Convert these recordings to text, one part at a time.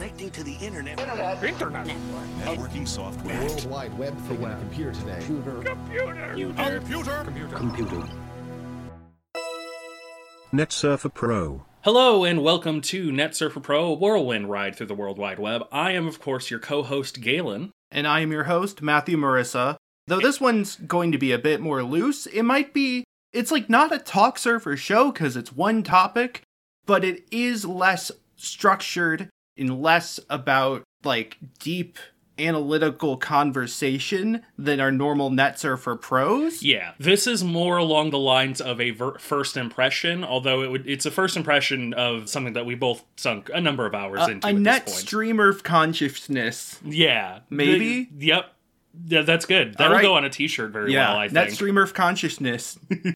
Connecting to the internet. Internet. Networking software. World Wide Web thing on a computer today. Computer. NetSurfer Pro. Hello and welcome to NetSurfer Pro, a whirlwind ride through the World Wide Web. I am, of course, your co-host, Galen. And I am your host, Matthew Marissa. Though this one's going to be a bit more loose, it's like not a talk surfer show because it's one topic, but it is less structured and less about like deep analytical conversation than our normal NetSurfer pros. Yeah, this is more along the lines of a first impression, although it's a first impression of something that we both sunk a number of hours into a at net this point. streamer of consciousness. Yeah. Maybe? Yep. Yeah, that's good. That'll go on a t-shirt very well, I think. Net streamer of consciousness.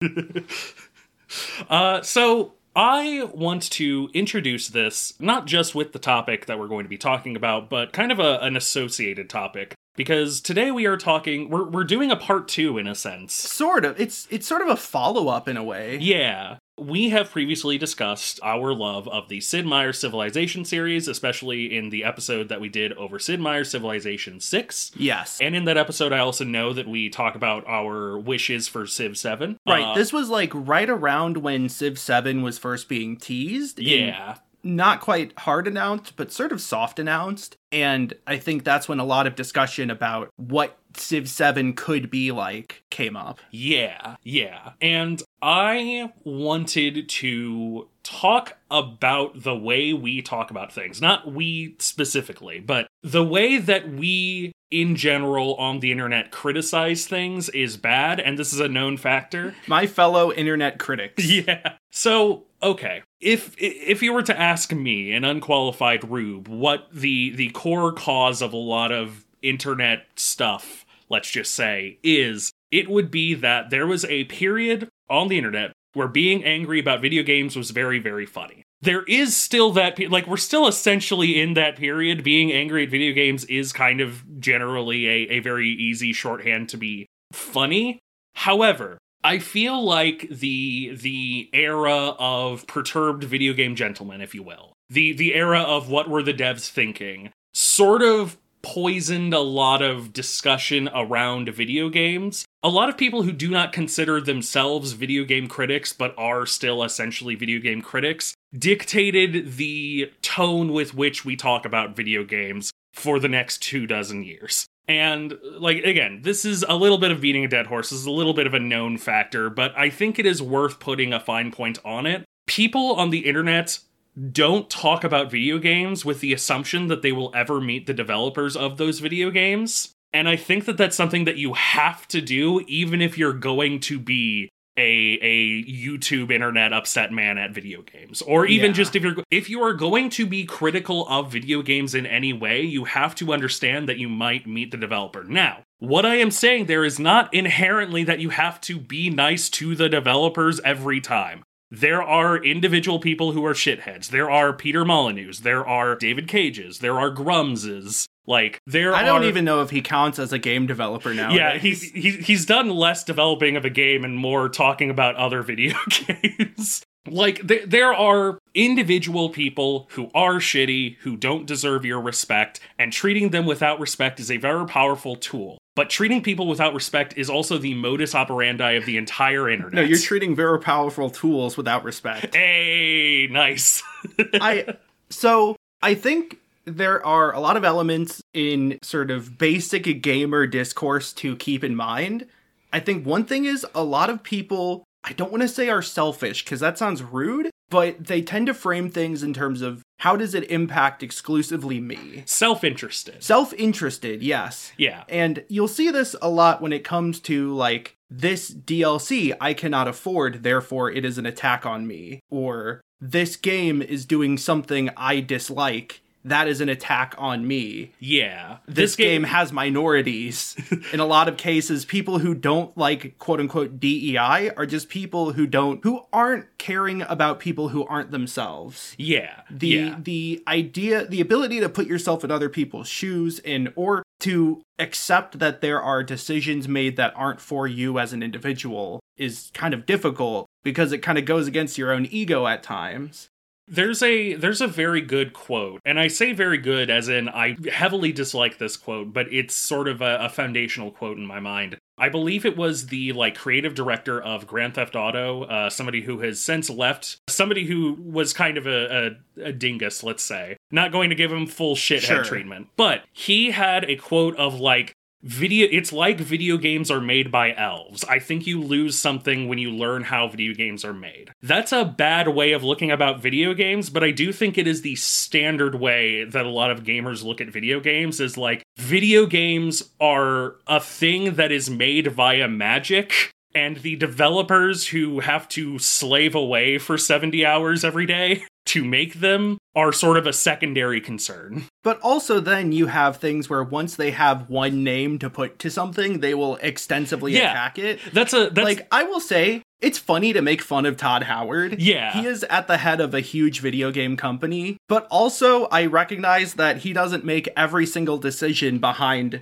So I want to introduce this, not just with the topic that we're going to be talking about, but kind of an associated topic. Because today we are talking, we're doing a part 2 in a sense. Sort of. It's sort of a follow-up in a way. Yeah. We have previously discussed our love of the Sid Meier's Civilization series, especially in the episode that we did over Sid Meier's Civilization 6. Yes. And in that episode, I also know that we talk about our wishes for Civ 7. Right. This was like right around when Civ 7 was first being teased. Yeah. Not quite hard announced, but sort of soft announced. And I think that's when a lot of discussion about what Civ 7 could be like came up. Yeah. And I wanted to talk about the way we talk about things. Not we specifically, but the way that we, in general, on the internet criticize things is bad, and this is a known factor. My fellow internet critics. Yeah. So, okay. If you were to ask me, an unqualified rube, what the core cause of a lot of internet stuff, let's just say, is, it would be that there was a period on the internet where being angry about video games was very, very funny. There is still that, we're still essentially in that period. Being angry at video games is kind of generally a very easy shorthand to be funny. However, I feel like the era of perturbed video game gentlemen, if you will, the era of what were the devs thinking, sort of poisoned a lot of discussion around video games. A lot of people who do not consider themselves video game critics, but are still essentially video game critics, dictated the tone with which we talk about video games for the next 24 years. And, again, this is a little bit of beating a dead horse. This is a little bit of a known factor, but I think it is worth putting a fine point on it. People on the internet don't talk about video games with the assumption that they will ever meet the developers of those video games. And I think that that's something that you have to do, even if you're going to be a YouTube internet upset man at video games. Or even just if you are going to be critical of video games in any way, you have to understand that you might meet the developer. Now, what I am saying there is not inherently that you have to be nice to the developers every time. There are individual people who are shitheads. There are Peter Molyneux's. There are David Cage's. There are Grums's. I don't even know if he counts as a game developer now. Yeah, he's done less developing of a game and more talking about other video games. There are individual people who are shitty, who don't deserve your respect, and treating them without respect is a very powerful tool. But treating people without respect is also the modus operandi of the entire internet. No, you're treating very powerful tools without respect. Hey, nice. I think there are a lot of elements in sort of basic gamer discourse to keep in mind. I think one thing is a lot of people, I don't want to say are selfish because that sounds rude, but they tend to frame things in terms of how does it impact exclusively me? Self-interested. Self-interested, yes. Yeah. And you'll see this a lot when it comes to this DLC I cannot afford, therefore it is an attack on me. Or this game is doing something I dislike, that is an attack on me. Yeah. This game has minorities. In a lot of cases, people who don't like quote-unquote DEI are just people who aren't caring about people who aren't themselves. Yeah. The idea, the ability to put yourself in other people's shoes or to accept that there are decisions made that aren't for you as an individual is kind of difficult because it kind of goes against your own ego at times. There's a very good quote, and I say very good as in I heavily dislike this quote, but it's sort of a foundational quote in my mind. I believe it was the creative director of Grand Theft Auto, somebody who has since left, somebody who was kind of a dingus, let's say. Not going to give him full shithead treatment, but he had a quote of it's like video games are made by elves. I think you lose something when you learn how video games are made. That's a bad way of looking about video games, but I do think it is the standard way that a lot of gamers look at video games is video games are a thing that is made via magic, and the developers who have to slave away for 70 hours every day to make them are sort of a secondary concern. But also then you have things where once they have one name to put to something, they will extensively attack it. That's I will say, it's funny to make fun of Todd Howard. Yeah. He is at the head of a huge video game company, but also I recognize that he doesn't make every single decision behind,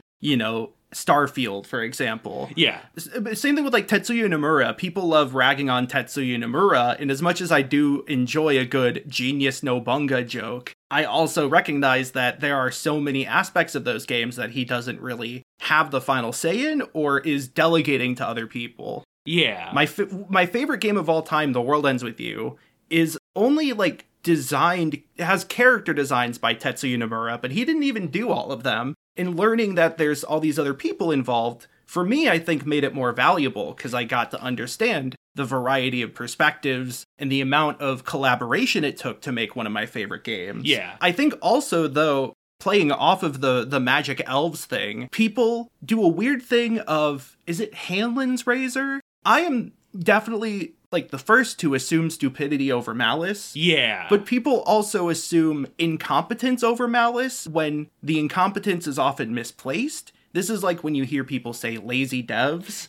Starfield, for example. Yeah. Same thing with Tetsuya Nomura. People love ragging on Tetsuya Nomura, and as much as I do enjoy a good Genius no Bunga joke, I also recognize that there are so many aspects of those games that he doesn't really have the final say in or is delegating to other people. Yeah. My favorite game of all time, The World Ends With You, is only designed, it has character designs by Tetsuya Nomura, but he didn't even do all of them. And learning that there's all these other people involved, for me, I think made it more valuable because I got to understand the variety of perspectives and the amount of collaboration it took to make one of my favorite games. Yeah. I think also, though, playing off of the Magic Elves thing, people do a weird thing of, is it Hanlon's Razor? I am definitely the first to assume stupidity over malice. Yeah. But people also assume incompetence over malice when the incompetence is often misplaced. This is when you hear people say lazy devs.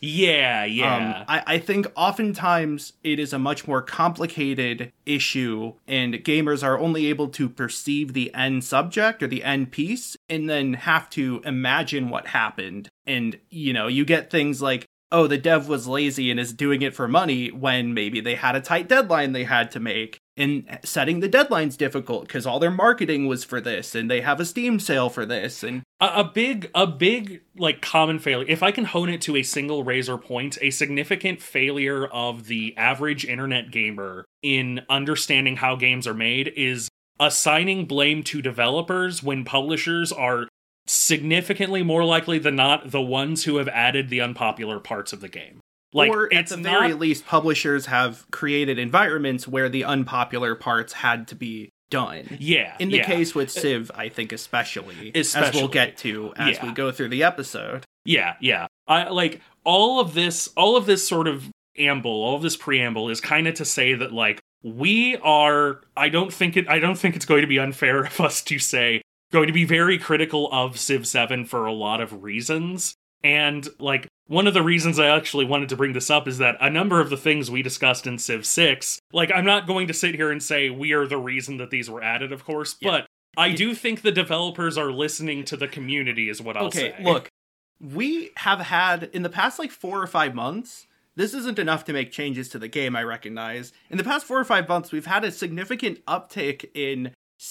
Yeah. I think oftentimes it is a much more complicated issue, and gamers are only able to perceive the end subject or the end piece and then have to imagine what happened. And, you get things like, oh, the dev was lazy and is doing it for money when maybe they had a tight deadline they had to make. And setting the deadline's difficult because all their marketing was for this and they have a Steam sale for this. And a big common failure, if I can hone it to a single razor point, a significant failure of the average internet gamer in understanding how games are made is assigning blame to developers when publishers are significantly more likely than not the ones who have added the unpopular parts of the game. Or at the very least, publishers have created environments where the unpopular parts had to be done. Yeah. In the case with Civ, I think especially, as we'll get to as we go through the episode. Yeah. I all of this sort of all of this preamble is kind of to say that we are, I don't think it's going to be unfair of us to say, going to be very critical of Civ 7 for a lot of reasons. And one of the reasons I actually wanted to bring this up is that a number of the things we discussed in Civ 6, I'm not going to sit here and say we are the reason that these were added, of course, but I do think the developers are listening to the community is what I'll say. Okay, look, we have had, in the past 4 or 5 months, this isn't enough to make changes to the game, I recognize. In the past 4 or 5 months, we've had a significant uptick in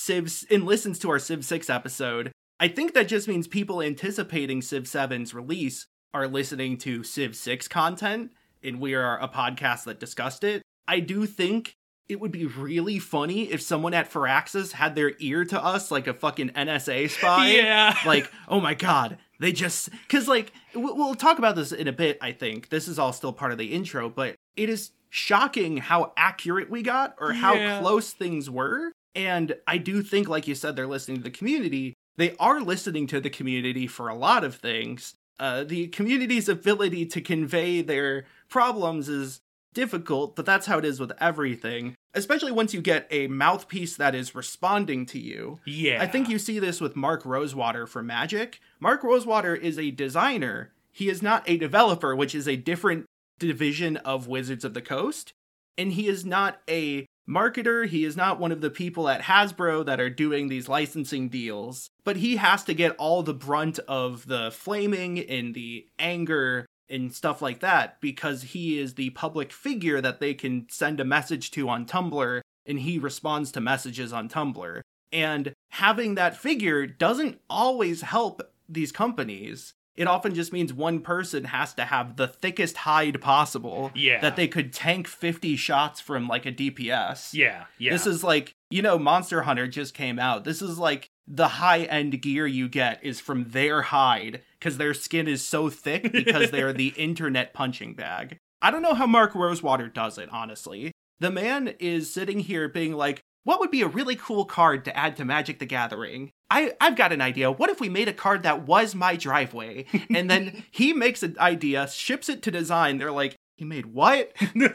listens to our Civ 6 episode. I think that just means people anticipating Civ 7's release are listening to Civ 6 content, and we are a podcast that discussed it. I do think it would be really funny if someone at Firaxis had their ear to us like a fucking NSA spy. Yeah. Oh my god, they just... Because, we'll talk about this in a bit, I think. This is all still part of the intro, but it is shocking how accurate we got, or how close things were. And I do think, like you said, they're listening to the community. They are listening to the community for a lot of things. The community's ability to convey their problems is difficult, but that's how it is with everything. Especially once you get a mouthpiece that is responding to you. Yeah. I think you see this with Mark Rosewater from Magic. Mark Rosewater is a designer. He is not a developer, which is a different division of Wizards of the Coast. And he is not a marketer. He is not one of the people at Hasbro that are doing these licensing deals. But he has to get all the brunt of the flaming and the anger and stuff like that because he is the public figure that they can send a message to on Tumblr and he responds to messages on Tumblr. And having that figure doesn't always help these companies. It often just means one person has to have the thickest hide possible that they could tank 50 shots from like a DPS. Yeah. This is like, Monster Hunter just came out. This is like the high-end gear you get is from their hide because their skin is so thick because they're the internet punching bag. I don't know how Mark Rosewater does it, honestly. The man is sitting here being like, what would be a really cool card to add to Magic the Gathering? I've got an idea. What if we made a card that was my driveway? And then he makes an idea, ships it to design. They're like, he made what?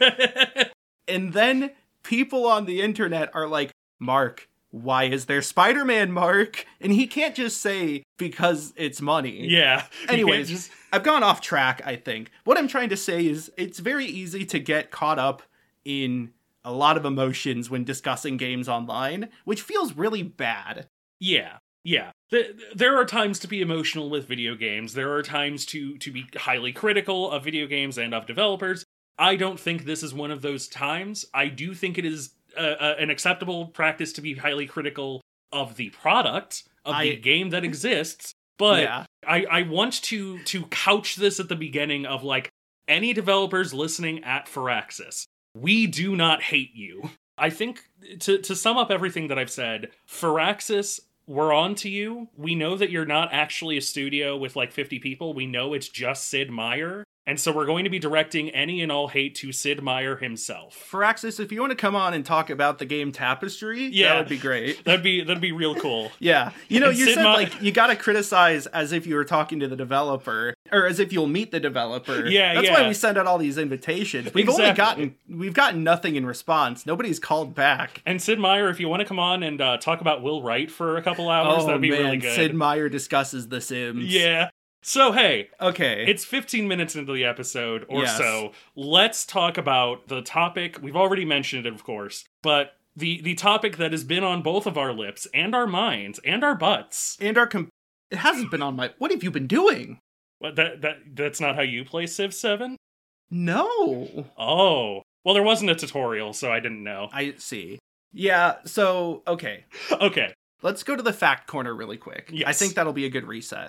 And then people on the internet are like, Mark, why is there Spider-Man, Mark? And he can't just say, because it's money. Yeah. Anyways, I've gone off track, I think. What I'm trying to say is it's very easy to get caught up in a lot of emotions when discussing games online, which feels really bad. Yeah. There are times to be emotional with video games. There are times to be highly critical of video games and of developers. I don't think this is one of those times. I do think it is an acceptable practice to be highly critical of the product, of the game that exists. But I want to couch this at the beginning of like, any developers listening at Firaxis, we do not hate you. I think to sum up everything that I've said, Firaxis, we're on to you. We know that you're not actually a studio with like 50 people. We know it's just Sid Meier. And so we're going to be directing any and all hate to Sid Meier himself. Firaxis, if you want to come on and talk about the game Tapestry, that would be great. That'd be real cool. Yeah. You said like you got to criticize as if you were talking to the developer or as if you'll meet the developer. That's why we send out all these invitations. We've gotten nothing in response. Nobody's called back. And Sid Meier, if you want to come on and talk about Will Wright for a couple hours, that'd be really good. Sid Meier discusses The Sims. Yeah. So, hey, okay, it's 15 minutes into the episode or so. Let's talk about the topic. We've already mentioned it, of course, but the topic that has been on both of our lips and our minds and our butts. And it hasn't been on my... What have you been doing? What, that's not how you play Civ 7? No. Oh. Well, there wasn't a tutorial, so I didn't know. I see. Yeah, so, okay. Okay. Let's go to the fact corner really quick. Yes. I think that'll be a good reset.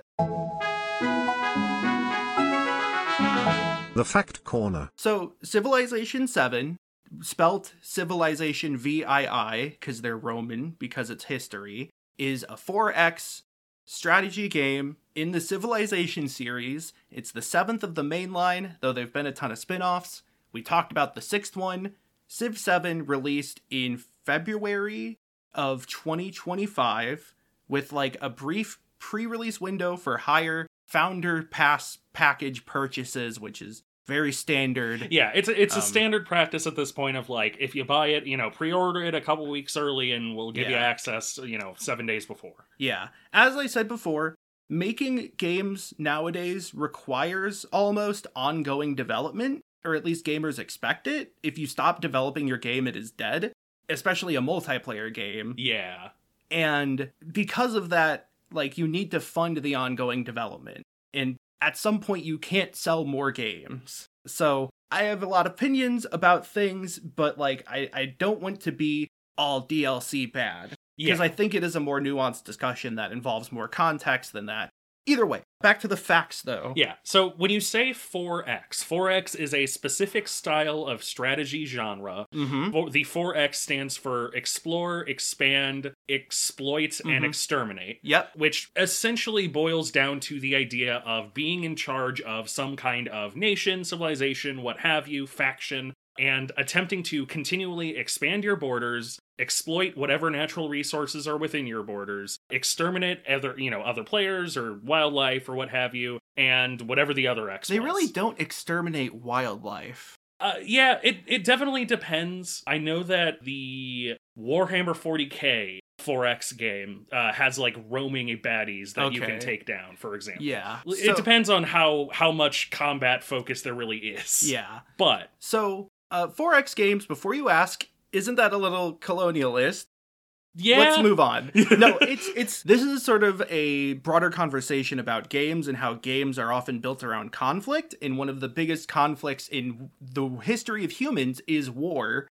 The Fact Corner. So, Civilization 7, spelt Civilization VII, because they're Roman, because it's history, is a 4X strategy game in the Civilization series. It's the 7th of the main line, though there've been a ton of spin-offs. We talked about the 6th one. Civ 7 released in February of 2025, with like a brief pre-release window for higher Founder Pass package purchases, which is very standard. Yeah, it's a standard practice at this point of like, if you buy it, pre-order it a couple weeks early and we'll give you access, 7 days before. Yeah. As I said before, making games nowadays requires almost ongoing development, or at least gamers expect it. If you stop developing your game, it is dead, especially a multiplayer game. Yeah. And because of that, like, you need to fund the ongoing development. And at some point, you can't sell more games. So I have a lot of opinions about things, but, like, I don't want to be all DLC bad. Because I think it is a more nuanced discussion that involves more context than that. Either way, back to the facts, though. Yeah, so when you say 4X is a specific style of strategy genre. Mm-hmm. The 4X stands for explore, expand, exploit, and exterminate. Yep. Which essentially boils down to the idea of being in charge of some kind of nation, civilization, what have you, faction, and attempting to continually expand your borders, exploit whatever natural resources are within your borders, exterminate other players or wildlife or what have you, and whatever the other X was. They really don't exterminate wildlife. Yeah, it definitely depends. I know that the Warhammer 40k 4X game has like roaming baddies that you can take down, for example. Yeah. It depends on how much combat focus there really is. Yeah. But so 4X games, before you ask, isn't that a little colonialist? Yeah. Let's move on. No, this is sort of a broader conversation about games and how games are often built around conflict. And one of the biggest conflicts in the history of humans is war.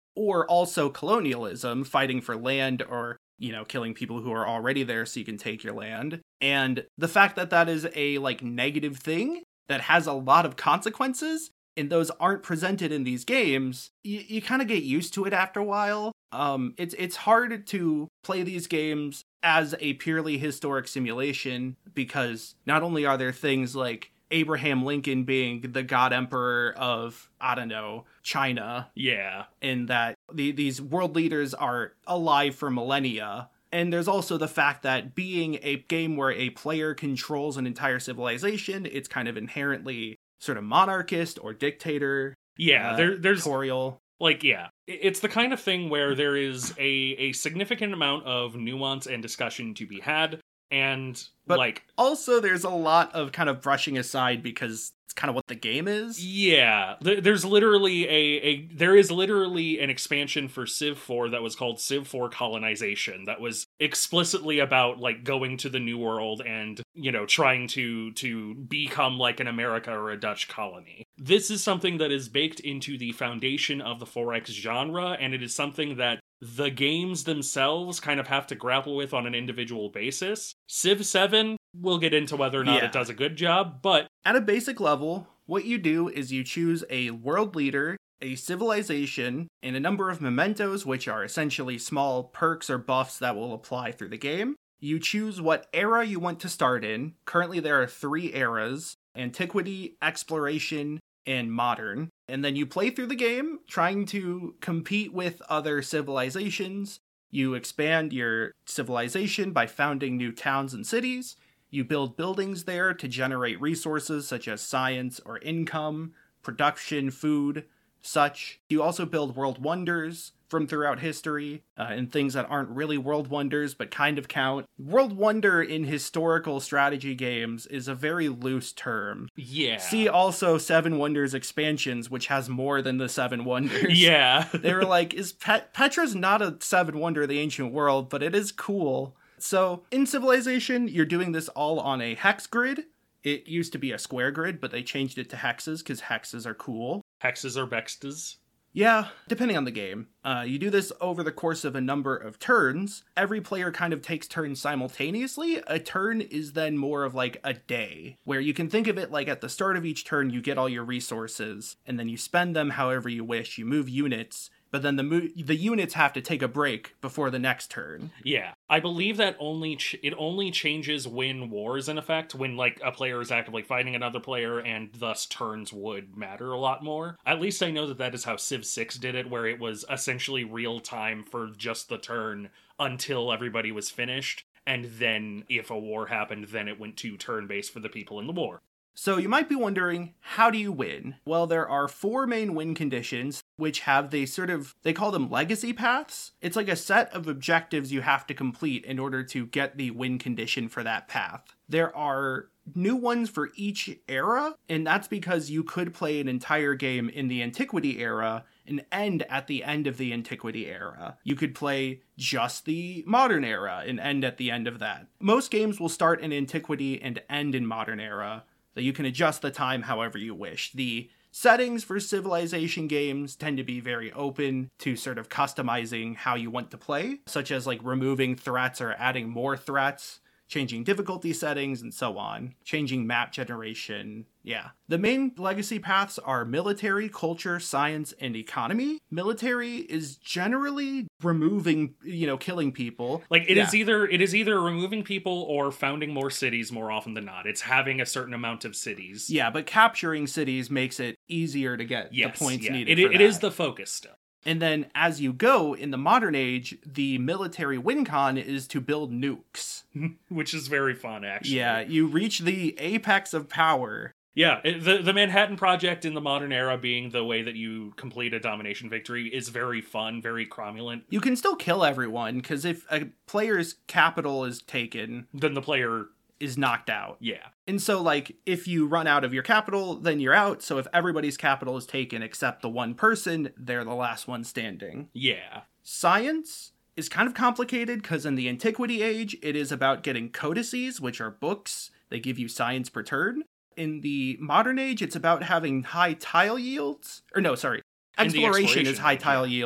or also colonialism, fighting for land or, killing people who are already there so you can take your land. And the fact that that is a negative thing that has a lot of consequences, and those aren't presented in these games, you kind of get used to it after a while. It's hard to play these games as a purely historic simulation, because not only are there things like Abraham Lincoln being the god emperor of, I don't know, China. Yeah. And that these world leaders are alive for millennia. And there's also the fact that being a game where a player controls an entire civilization, it's kind of inherently sort of monarchist or dictator. Yeah, there's dictatorial. It's the kind of thing where there is a significant amount of nuance and discussion to be had. And also there's a lot of kind of brushing aside because it's kind of what the game is. Yeah, there's literally there is literally an expansion for Civ 4 that was called Civ 4 Colonization that was explicitly about going to the New World and trying to become like an America or a Dutch colony. This is something that is baked into the foundation of the 4X genre, and it is something that the games themselves kind of have to grapple with on an individual basis. Civ 7, we'll get into whether or not it does a good job, but at a basic level, what you do is you choose a world leader, a civilization, and a number of mementos, which are essentially small perks or buffs that will apply through the game. You choose what era you want to start in. Currently there are 3 eras: Antiquity, Exploration, and Modern. And then you play through the game trying to compete with other civilizations. You expand your civilization by founding new towns and cities. You build buildings there to generate resources such as science or income, production, food, such. You also build world wonders from throughout history, and things that aren't really world wonders but kind of count. World wonder in historical strategy games is a very loose term. Yeah. See also Seven Wonders expansions, which has more than the Seven Wonders. Yeah. They were like, Petra's not a Seven Wonder of the ancient world, but it is cool. So in Civilization, you're doing this all on a hex grid. It used to be a square grid, but they changed it to hexes because hexes are cool. Hexes or bextas? Yeah, depending on the game. You do this over the course of a number of turns. Every player kind of takes turns simultaneously. A turn is then more of a day, where you can think of it like at the start of each turn, you get all your resources, and then you spend them however you wish. You move units, but then the units have to take a break before the next turn. Yeah. I believe that it only changes when war is in effect, when a player is actively fighting another player, and thus turns would matter a lot more. At least I know that is how Civ 6 did it, where it was essentially real time for just the turn until everybody was finished, and then if a war happened, then it went to turn-based for the people in the war. So you might be wondering, how do you win? Well, there are 4 main win conditions, which have they call them legacy paths. It's like a set of objectives you have to complete in order to get the win condition for that path. There are new ones for each era, and that's because you could play an entire game in the Antiquity era and end at the end of the Antiquity era. You could play just the Modern era and end at the end of that. Most games will start in Antiquity and end in Modern era, that you can adjust the time however you wish. The settings for Civilization games tend to be very open to sort of customizing how you want to play, such as removing threats or adding more threats, changing difficulty settings, and so on, changing map generation. Yeah. The main legacy paths are military, culture, science, and economy. Military is generally removing, killing people. It is either removing people or founding more cities more often than not. It's having a certain amount of cities. Yeah, but capturing cities makes it easier to get the points needed. It is the focus still. And then as you go in the modern age, the military win con is to build nukes. Which is very fun, actually. Yeah, you reach the apex of power. Yeah, the Manhattan Project in the modern era being the way that you complete a domination victory is very fun, very cromulent. You can still kill everyone, because if a player's capital is taken, then the player is knocked out. Yeah. And so, if you run out of your capital, then you're out. So if everybody's capital is taken except the one person, they're the last one standing. Yeah. Science is kind of complicated, because in the Antiquity age, it is about getting codices, which are books. They give you science per turn. In the modern age, it's about having high tile yields. Exploration is high tile yields.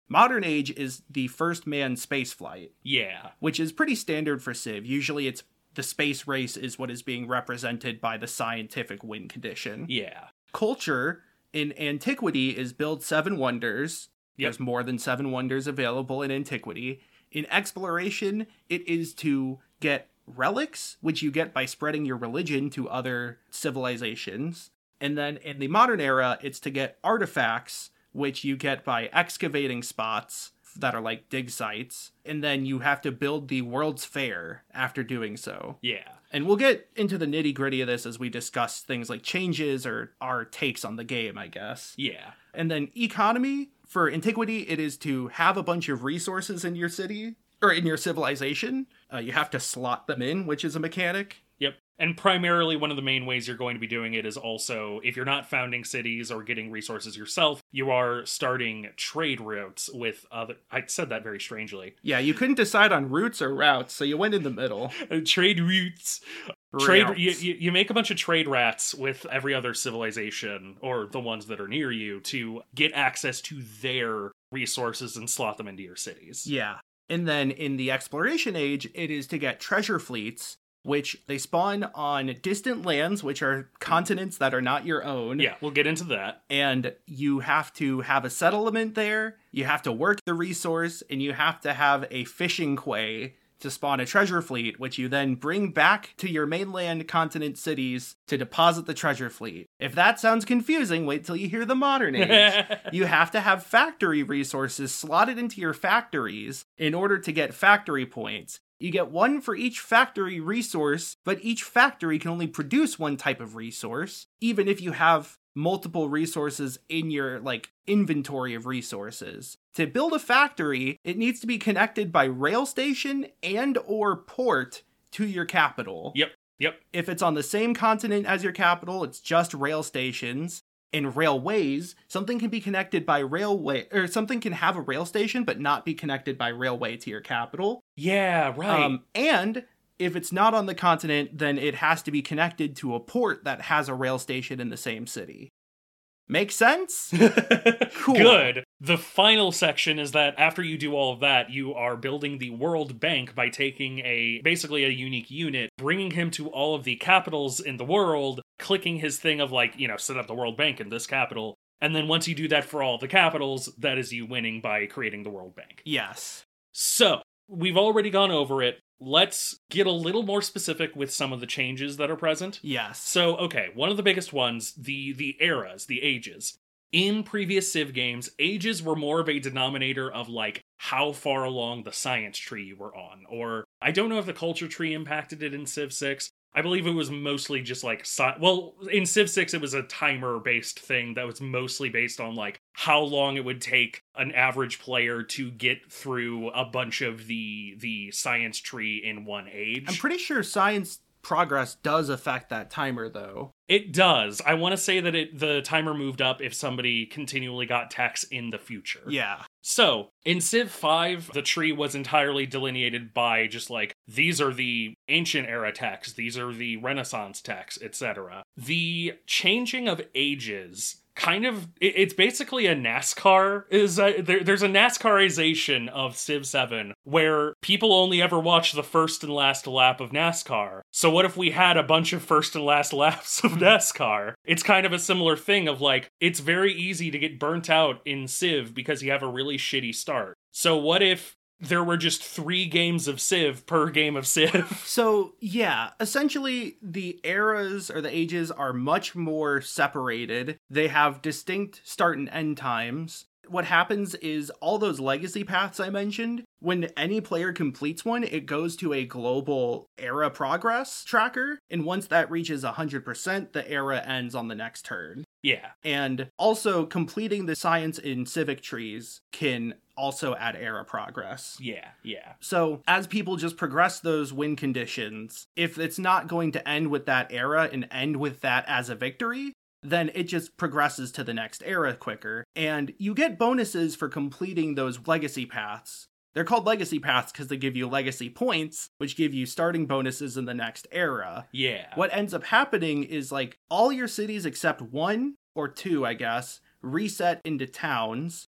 Modern Age is the first manned spaceflight, Yeah. which is pretty standard for Civ. Usually it's the space race is what is being represented by the scientific win condition. Yeah. Culture in Antiquity is build 7 wonders. Yep. There's more than 7 wonders available in Antiquity. In Exploration, it is to get relics, which you get by spreading your religion to other civilizations. And then in the modern era, it's to get artifacts, which you get by excavating spots that are like dig sites. And then you have to build the World's Fair after doing so. Yeah. And we'll get into the nitty gritty of this as we discuss things like changes or our takes on the game, I guess. Yeah. And then economy, for Antiquity, it is to have a bunch of resources in your city or in your civilization. You have to slot them in, which is a mechanic. Yep. And primarily one of the main ways you're going to be doing it is also, if you're not founding cities or getting resources yourself, you are starting trade routes with other... I said that very strangely. Yeah, you couldn't decide on routes or routes, so you went in the middle. Trade routes. Routes. You make a bunch of trade rats with every other civilization, or the ones that are near you, to get access to their resources and slot them into your cities. Yeah. And then in the Exploration Age, it is to get treasure fleets, which they spawn on distant lands, which are continents that are not your own. Yeah, we'll get into that. And you have to have a settlement there, you have to work the resource, and you have to have a fishing quay to spawn a treasure fleet, which you then bring back to your mainland continent cities to deposit the treasure fleet. If that sounds confusing, wait till you hear the modern age. You have to have factory resources slotted into your factories in order to get factory points. You get 1 for each factory resource, but each factory can only produce 1 type of resource, even if you have multiple resources in your inventory of resources. To build a factory, it needs to be connected by rail station and or port to your capital. Yep. If it's on the same continent as your capital, it's just rail stations. In railways, something can be connected by railway, or something can have a rail station but not be connected by railway to your capital. Yeah, right. And if it's not on the continent, then it has to be connected to a port that has a rail station in the same city. Make sense? Cool. Good. The final section is that after you do all of that, you are building the World Bank by taking basically a unique unit, bringing him to all of the capitals in the world, clicking his thing of set up the World Bank in this capital. And then once you do that for all the capitals, that is you winning by creating the World Bank. Yes. So, we've already gone over it. Let's get a little more specific with some of the changes that are present. Yes. So, okay, one of the biggest ones, the eras, the ages. In previous Civ games, ages were more of a denominator of how far along the science tree you were on. Or, I don't know if the culture tree impacted it in Civ 6. I believe it was mostly just in Civ 6 it was a timer-based thing that was mostly based on how long it would take an average player to get through a bunch of the science tree in one age. I'm pretty sure science progress does affect that timer, though. It does. I want to say that the timer moved up if somebody continually got techs in the future. Yeah. So, in Civ 5, the tree was entirely delineated by just these are the ancient era techs, these are the Renaissance techs, etc. The changing of ages it's basically a NASCAR. There's a NASCArization of Civ 7 where people only ever watch the first and last lap of NASCAR. So what if we had a bunch of first and last laps of NASCAR? It's kind of a similar thing of it's very easy to get burnt out in Civ because you have a really shitty start. So what if there were just 3 games of Civ per game of Civ? So, yeah, essentially the eras or the ages are much more separated. They have distinct start and end times. What happens is all those legacy paths I mentioned, when any player completes one, it goes to a global era progress tracker. And once that reaches 100%, the era ends on the next turn. Yeah. And also completing the science in civic trees can also add era progress. Yeah. So as people just progress those win conditions, if it's not going to end with that era and end with that as a victory, then it just progresses to the next era quicker. And you get bonuses for completing those legacy paths. They're called legacy paths because they give you legacy points, which give you starting bonuses in the next era. Yeah. What ends up happening is all your cities except 1 or 2, I guess, reset into towns.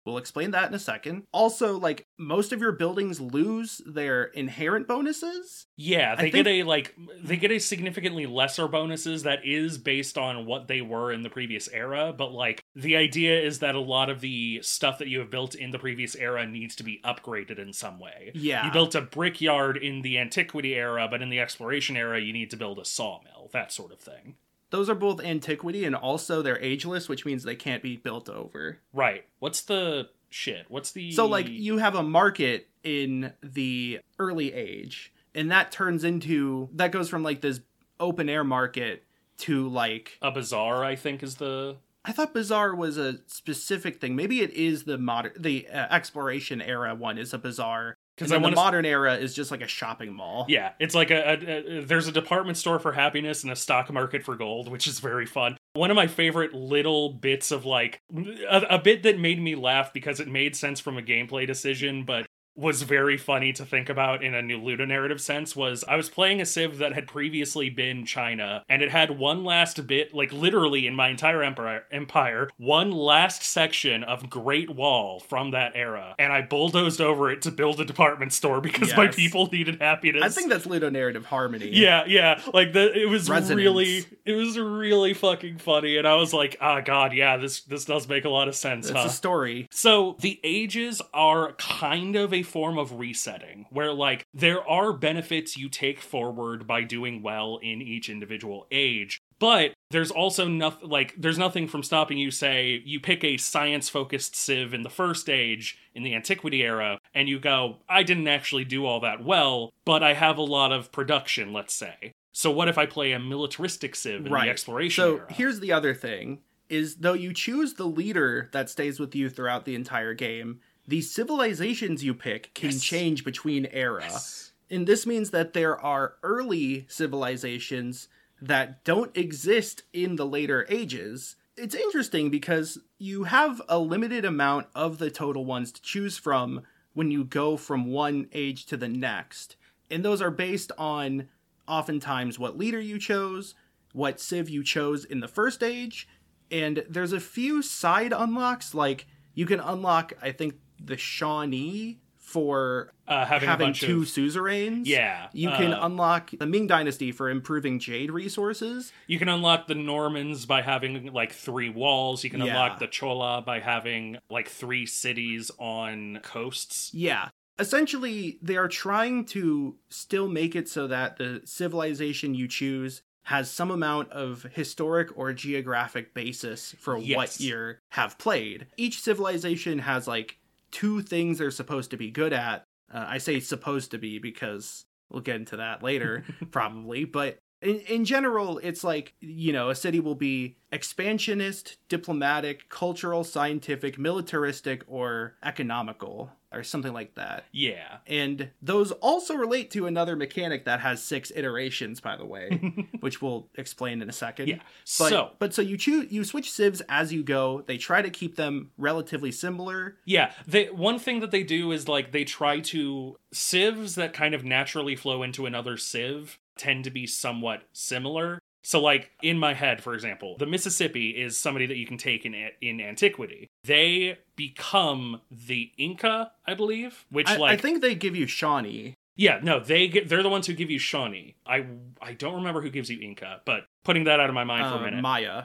We'll explain that in a second. Also, like, most of your buildings lose their inherent bonuses. Yeah, I they get a significantly lesser bonuses that is based on what they were in the previous era, but like the idea is that a lot of the stuff that you have built in the previous era needs to be upgraded in some way. Yeah. You built a brickyard in the antiquity era, but in the exploration era you need to build a sawmill, that sort of thing. Those are both antiquity and also they're ageless, which means they can't be built over. Right. What's the shit? What's the... So, like, you have a market in the early age, and that turns into... That goes from, like, this open-air market to, like... A bazaar, I think, is the... I thought bazaar was a specific thing. Maybe it is the exploration era one is a bazaar. Because the modern era is just like a shopping mall. Yeah, it's like there's a department store for happiness and a stock market for gold, which is very fun. One of my favorite little bits of like, a bit that made me laugh because it made sense from a gameplay decision, but was very funny to think about in a new ludonarrative sense was I was playing a civ that had previously been China, and it had one last bit, like literally in my entire empire, one last section of Great Wall from that era, and I bulldozed over it to build a department store because my people needed happiness. I think that's ludonarrative harmony. Yeah, like it was Resonance. really fucking funny, and I was like, oh god, yeah, this does make a lot of sense. It's a story. So the ages are kind of a form of resetting, where like there are benefits you take forward by doing well in each individual age, but there's also there's nothing from stopping you. Say you pick a science-focused civ in the first age in the antiquity era, and you go, I didn't actually do all that well, but I have a lot of production, let's say. So what if I play a militaristic civ in the exploration era? So here's the other thing, is though you choose the leader that stays with you throughout the entire game, the civilizations you pick can change between era. Yes. And this means that there are early civilizations that don't exist in the later ages. It's interesting because you have a limited amount of the total ones to choose from when you go from one age to the next. And those are based on oftentimes what leader you chose, what civ you chose in the first age, and there's a few side unlocks, like you can unlock, I think, the Shawnee for having two suzerains. Yeah. You can unlock the Ming Dynasty for improving jade resources. You can unlock the Normans by having like 3 walls. You can unlock the Chola by having like 3 cities on coasts. Yeah. Essentially, they are trying to still make it so that the civilization you choose has some amount of historic or geographic basis for what you have played. Each civilization has like 2 things they're supposed to be good at. I say supposed to be because we'll get into that later, probably. But in general, it's like, you know, a city will be expansionist, diplomatic, cultural, scientific, militaristic, or economical, or something like that. Yeah. And those also relate to another mechanic that has 6 iterations, by the way, which we'll explain in a second. Yeah. So you switch civs as you go. They try to keep them relatively similar. Yeah. One thing that they do is like they try to civs that kind of naturally flow into another civ tend to be somewhat similar. So, like, in my head, for example, the Mississippi is somebody that you can take in antiquity. They become the Inca, I believe, which, I think they give you Shawnee. Yeah, no, they're the ones who give you Shawnee. I don't remember who gives you Inca, but putting that out of my mind for a minute. Maya.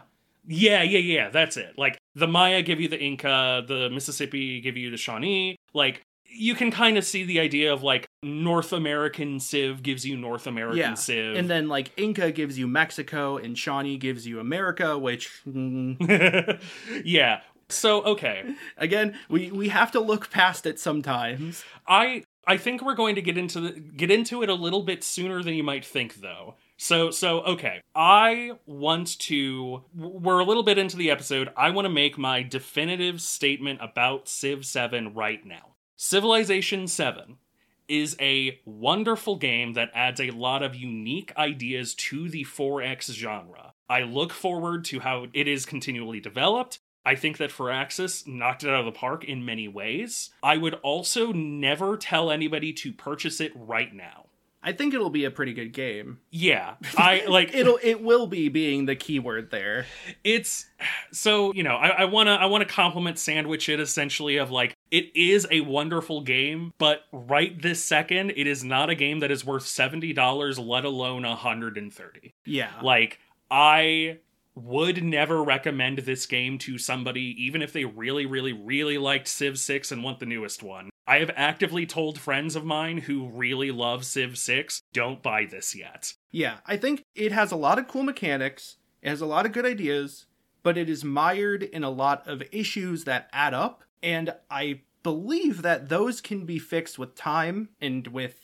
Yeah, that's it. Like, the Maya give you the Inca, the Mississippi give you the Shawnee. Like, you can kind of see the idea of like North American Civ gives you North American Civ. And then like Inca gives you Mexico and Shawnee gives you America, which... Yeah. So, okay. Again, we have to look past it sometimes. I think we're going to get into it a little bit sooner than you might think, though. So okay. We're a little bit into the episode. I want to make my definitive statement about Civ 7 right now. Civilization 7 is a wonderful game that adds a lot of unique ideas to the 4X genre. I look forward to how it is continually developed. I think that Firaxis knocked it out of the park in many ways. I would also never tell anybody to purchase it right now. I think it'll be a pretty good game. Yeah, I like It will be being the keyword there. it's so, I want to compliment Sandwich It essentially of like, it is a wonderful game, but right this second, it is not a game that is worth $70, let alone $130. Yeah. Like, I would never recommend this game to somebody, even if they really, really, really liked Civ 6 and want the newest one. I have actively told friends of mine who really love Civ 6, don't buy this yet. Yeah, I think it has a lot of cool mechanics, it has a lot of good ideas, but it is mired in a lot of issues that add up, and I believe that those can be fixed with time and with,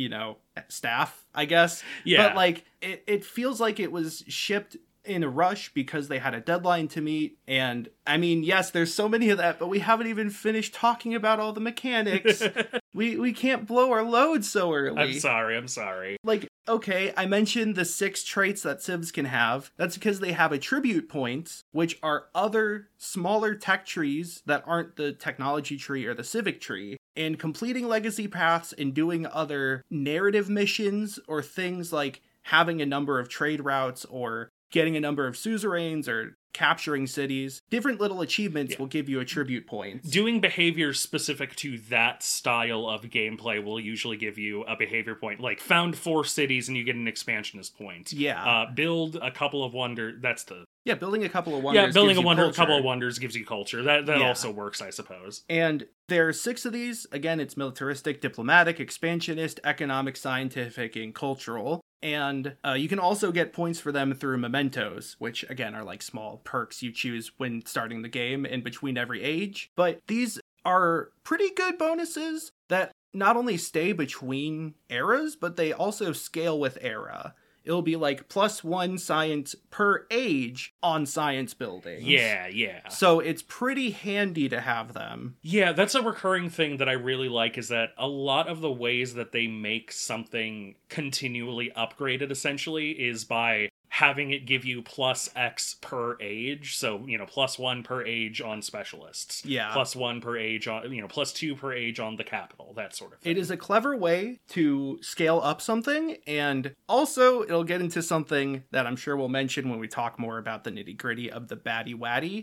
staff, I guess. Yeah. But, like, it feels like it was shipped in a rush because they had a deadline to meet. And I mean, yes, there's so many of that, but we haven't even finished talking about all the mechanics. we can't blow our load so early. I'm sorry. Like, okay, I mentioned the 6 traits that civs can have. That's because they have attribute points, which are other smaller tech trees that aren't the technology tree or the civic tree. And completing legacy paths and doing other narrative missions or things like having a number of trade routes or getting a number of suzerains or capturing cities, different little achievements will give you attribute points. Doing behaviors specific to that style of gameplay will usually give you a behavior point. Like, found 4 cities and you get an expansionist point. Yeah. Build a couple of wonders. That's the... Yeah, building a couple of wonders. Yeah, building gives you culture. couple of wonders gives you culture. That Yeah. also works, I suppose. And there are 6 of these. Again, it's militaristic, diplomatic, expansionist, economic, scientific, and cultural. And you can also get points for them through mementos, which again are like small perks you choose when starting the game in between every age. But these are pretty good bonuses that not only stay between eras, but they also scale with era. It'll be like +1 science per age on science buildings. Yeah. So it's pretty handy to have them. Yeah, that's a recurring thing that I really like, is that a lot of the ways that they make something continually upgraded, essentially, is by having it give you +X per age. So, +1 per age on specialists. Yeah. +1 per age on, +2 per age on the capital, that sort of thing. It is a clever way to scale up something, and also it'll get into something that I'm sure we'll mention when we talk more about the nitty-gritty of the baddie waddy.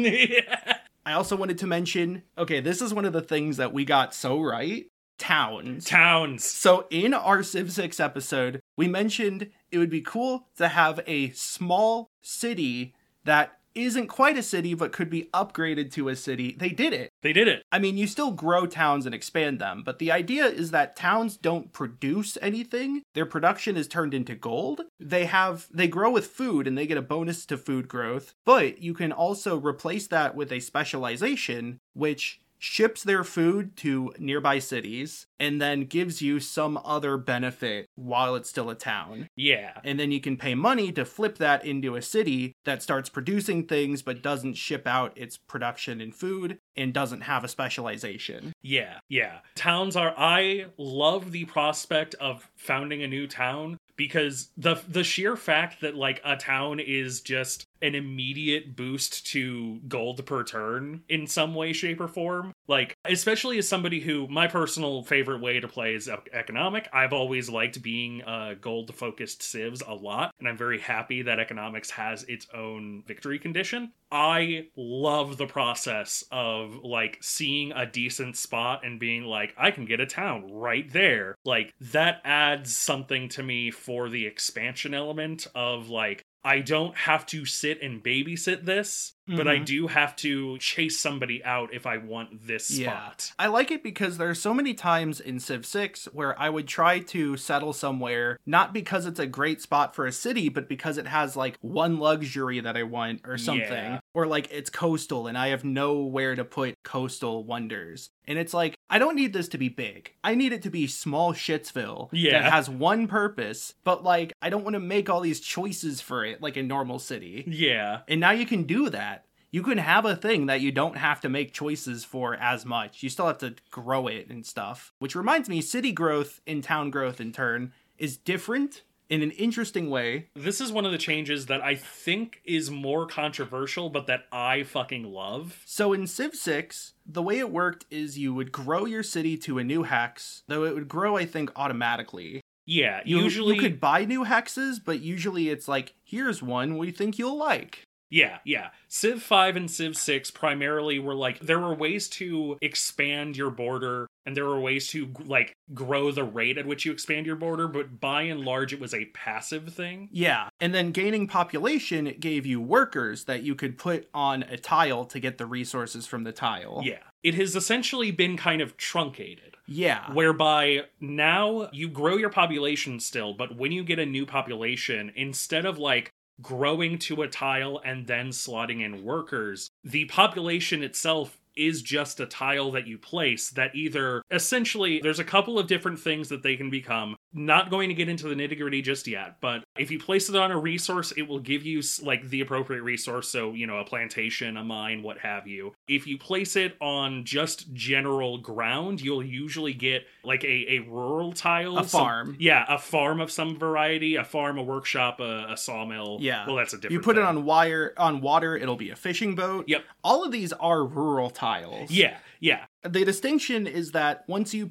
Yeah. I also wanted to mention, okay, this is one of the things that we got so right. Towns. So in our Civ 6 episode, we mentioned it would be cool to have a small city that isn't quite a city but could be upgraded to a city. They did it. I mean, you still grow towns and expand them, but the idea is that towns don't produce anything. Their production is turned into gold. They grow with food and they get a bonus to food growth, but you can also replace that with a specialization, which ships their food to nearby cities, and then gives you some other benefit while it's still a town. Yeah. And then you can pay money to flip that into a city that starts producing things but doesn't ship out its production in food and doesn't have a specialization. Yeah. I love the prospect of founding a new town, because the sheer fact that like a town is just an immediate boost to gold per turn in some way, shape, or form. Like, especially as somebody who, my personal favorite way to play is economic. I've always liked being gold-focused civs a lot, and I'm very happy that economics has its own victory condition. I love the process of, like, seeing a decent spot and being like, I can get a town right there. Like, that adds something to me for the expansion element of, like, I don't have to sit and babysit this, but I do have to chase somebody out if I want this spot. I like it because there's so many times in Civ 6 where I would try to settle somewhere, not because it's a great spot for a city, but because it has like one luxury that I want or something. Yeah. Or like it's coastal and I have nowhere to put coastal wonders. And it's like, I don't need this to be big. I need it to be small Shitsville that has one purpose, but like, I don't want to make all these choices for it like a normal city. Yeah. And now you can do that. You can have a thing that you don't have to make choices for as much. You still have to grow it and stuff. Which reminds me, city growth and town growth in turn is different in an interesting way. This is one of the changes that I think is more controversial, but that I fucking love. So in Civ 6, the way it worked is you would grow your city to a new hex, though it would grow, I think, automatically. Yeah, You usually... could buy new hexes, but usually it's like, here's one we think you'll like. Yeah. Civ 5 and Civ 6 primarily were like, there were ways to expand your border, and there were ways to, like, grow the rate at which you expand your border, but by and large, it was a passive thing. Yeah, and then gaining population gave you workers that you could put on a tile to get the resources from the tile. Yeah. It has essentially been kind of truncated. Yeah. Whereby now you grow your population still, but when you get a new population, instead of, like, growing to a tile and then slotting in workers, the population itself is just a tile that you place that either, essentially, there's a couple of different things that they can become. Not going to get into the nitty-gritty just yet, but if you place it on a resource, it will give you, like, the appropriate resource, so, you know, a plantation, a mine, what have you. If you place it on just general ground, you'll usually get, like, a rural tile. A farm. A farm of some variety, a farm, a workshop, a sawmill. Yeah. Well, that's a different You put thing. it on water, it'll be a fishing boat. Yep. All of these are rural tiles. Yeah. The distinction is that once you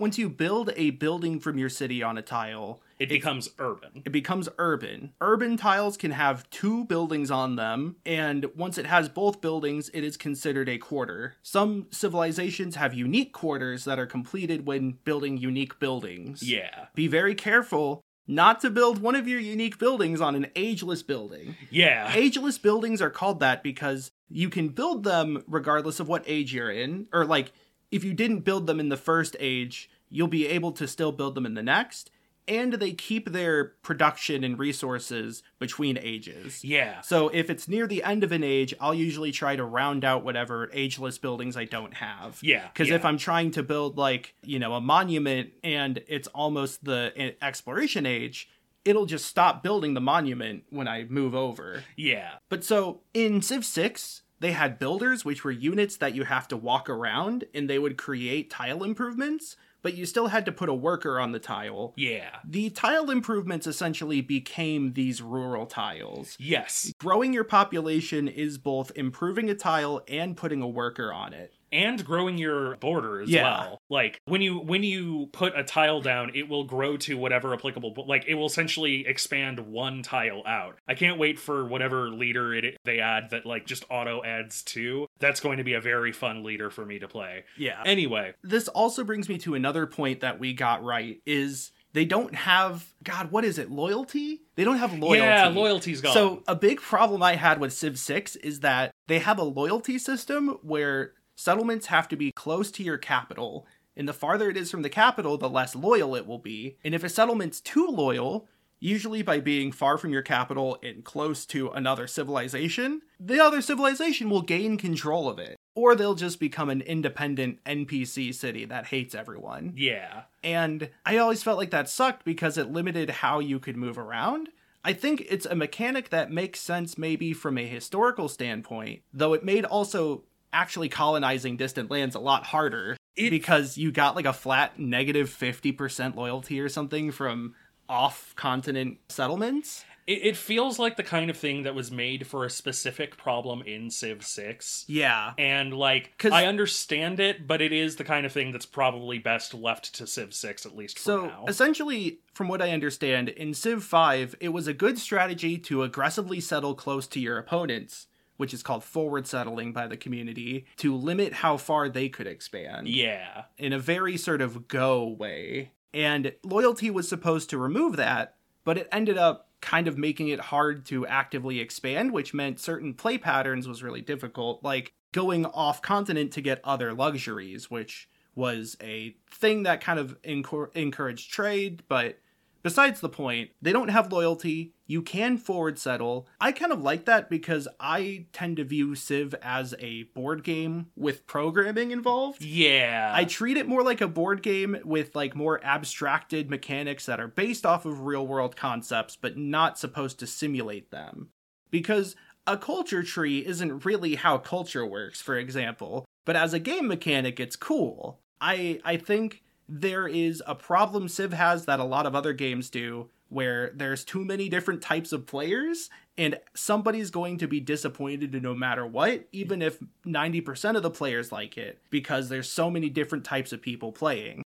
build a building from your city on a tile, It becomes urban. it becomes urban. Urban tiles can have 2 buildings on them, and once it has both buildings, it is considered a quarter. Some civilizations have unique quarters that are completed when building unique buildings. Yeah. Be very careful not to build one of your unique buildings on an ageless building. Yeah. Ageless buildings are called that because you can build them regardless of what age you're in, or like if you didn't build them in the first age, you'll be able to still build them in the next, and they keep their production and resources between ages. Yeah. So if it's near the end of an age, I'll usually try to round out whatever ageless buildings I don't have. Yeah. Because if I'm trying to build, like, you know, a monument and it's almost the exploration age, it'll just stop building the monument when I move over. Yeah. But so in Civ 6, they had builders, which were units that you have to walk around, and they would create tile improvements, but you still had to put a worker on the tile. Yeah. The tile improvements essentially became these rural tiles. Yes. Growing your population is both improving a tile and putting a worker on it. And growing your border as Yeah. well. Like, when you put a tile down, it will grow to whatever applicable, like, it will essentially expand one tile out. I can't wait for whatever leader they add that, like, just auto adds to. That's going to be a very fun leader for me to play. Yeah. Anyway. This also brings me to another point that we got right, is they don't have, God, what is it, loyalty? They don't have loyalty. Yeah, loyalty's gone. So a big problem I had with Civ 6 is that they have a loyalty system where settlements have to be close to your capital, and the farther it is from the capital, the less loyal it will be. And if a settlement's too loyal, usually by being far from your capital and close to another civilization, the other civilization will gain control of it. Or they'll just become an independent NPC city that hates everyone. Yeah. And I always felt like that sucked because it limited how you could move around. I think it's a mechanic that makes sense maybe from a historical standpoint, though it made also actually colonizing distant lands a lot harder because you got like a flat negative 50% loyalty or something from off-continent settlements. It feels like the kind of thing that was made for a specific problem in Civ 6. Yeah. And, like, I understand it, but it is the kind of thing that's probably best left to Civ 6, at least for now. So, essentially, from what I understand, in Civ 5, it was a good strategy to aggressively settle close to your opponents, which is called forward settling by the community, to limit how far they could expand. Yeah. In a very sort of go way. And loyalty was supposed to remove that, but it ended up kind of making it hard to actively expand, which meant certain play patterns was really difficult, like going off continent to get other luxuries, which was a thing that kind of encouraged trade, but besides the point, they don't have loyalty. You can forward settle. I kind of like that because I tend to view Civ as a board game with programming involved. Yeah. I treat it more like a board game with like more abstracted mechanics that are based off of real world concepts, but not supposed to simulate them. Because a culture tree isn't really how culture works, for example, but as a game mechanic, it's cool. I think there is a problem Civ has that a lot of other games do, where there's too many different types of players, and somebody's going to be disappointed no matter what, even if 90% of the players like it, because there's so many different types of people playing.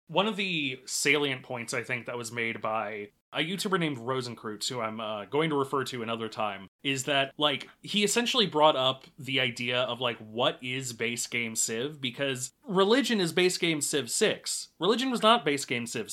One of the salient points I think that was made by a YouTuber named Rosenkreutz, who I'm going to refer to another time, is that, like, he essentially brought up the idea of, like, what is base game Civ? Because Religion is base game Civ 6. Religion was not base game Civ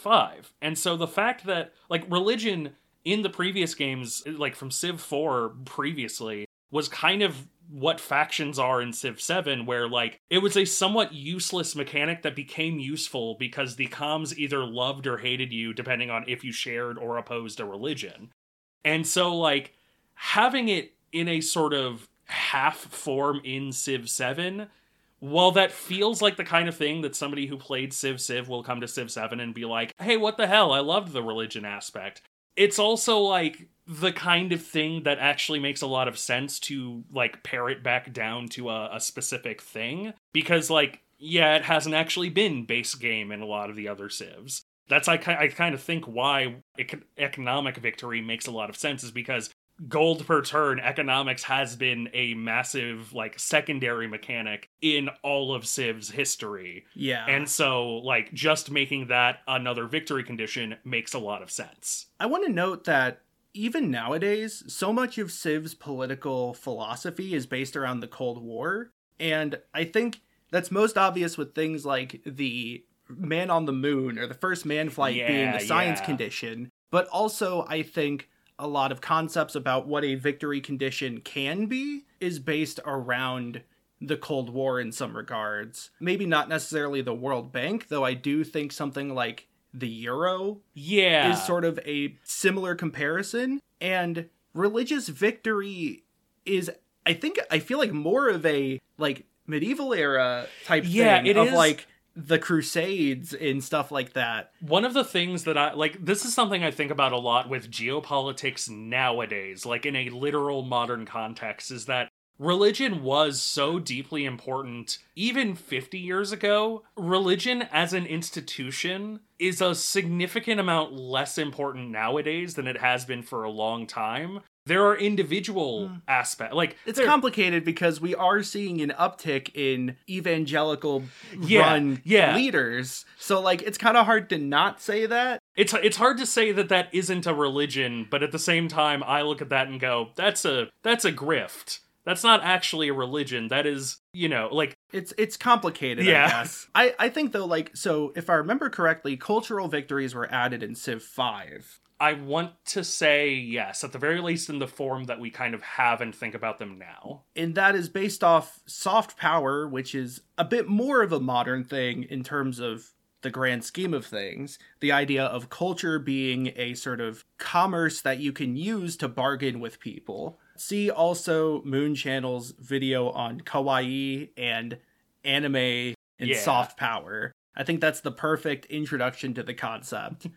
5. And so the fact that, like, Religion in the previous games, like, from Civ 4 previously, was kind of what factions are in Civ 7, where, like, it was a somewhat useless mechanic that became useful because the comms either loved or hated you depending on if you shared or opposed a religion. And so, like, having it in a sort of half form in Civ 7, while that feels like the kind of thing that somebody who played Civ will come to Civ 7 and be like, hey, what the hell, I loved the religion aspect. It's also, like, the kind of thing that actually makes a lot of sense to, like, pare it back down to a specific thing. Because, like, yeah, it hasn't actually been base game in a lot of the other Civs. That's, I kind of think why economic victory makes a lot of sense, is because gold per turn economics has been a massive, like, secondary mechanic in all of Civ's history. Yeah. And so, like, just making that another victory condition makes a lot of sense. I want to note that even nowadays, so much of Civ's political philosophy is based around the Cold War. And I think that's most obvious with things like the man on the moon or the first man flight being the science condition. But also, I think a lot of concepts about what a victory condition can be is based around the Cold War in some regards. Maybe not necessarily the World Bank, though I do think something like the Euro is sort of a similar comparison. And religious victory is, I feel like more of a, like, medieval era type thing of, like, the Crusades and stuff like that. One of the things that I, like, this is something I think about a lot with geopolitics nowadays, like, in a literal modern context, is that religion was so deeply important even 50 years ago. Religion as an institution is a significant amount less important nowadays than it has been for a long time. There are individual aspects, like, it's complicated because we are seeing an uptick in evangelical run leaders. So, like, it's kind of hard to not say that. It's hard to say that that isn't a religion, but at the same time, I look at that and go, that's a grift. That's not actually a religion. That is, you know, like... It's complicated, I guess. I think, though, like, so if I remember correctly, cultural victories were added in Civ 5. I want to say yes, at the very least in the form that we kind of have and think about them now. And that is based off soft power, which is a bit more of a modern thing in terms of the grand scheme of things. The idea of culture being a sort of commerce that you can use to bargain with people. See also Moon Channel's video on kawaii and anime and soft power. I think that's the perfect introduction to the concept.